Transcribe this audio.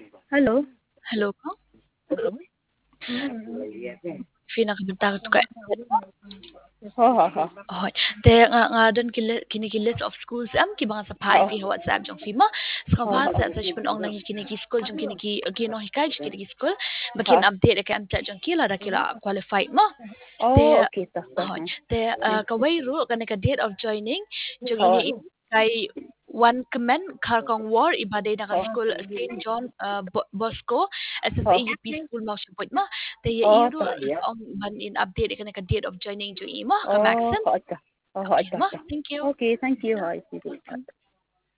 Hello. Hello po? Hello. Fina kabintang to kay Ha. Hoy. Te nga don kinikilis of schools am kibanga sa pain Ha. fi WhatsApp jong fima. Sa Ha. kabasa sa sipon ong nang kiniki school jong kino hikay jong kiniki school. Bakin Ha. update ka am jong kila da kila qualified mo. Oh, Te okay ta. hoy. Te kaway ru ka date of joining jong Ha. ini kay one comment karkong war ibaday na ka Ha. school St. John Bosco Ha. SSA UP school mo support mo. Te Oh, iru ta. ong ban in update ka date of joining jong imo ka Oh, Maxen. ha ta. Oh, ha Okay ta. ma, thank you. Okay, thank you. Hi.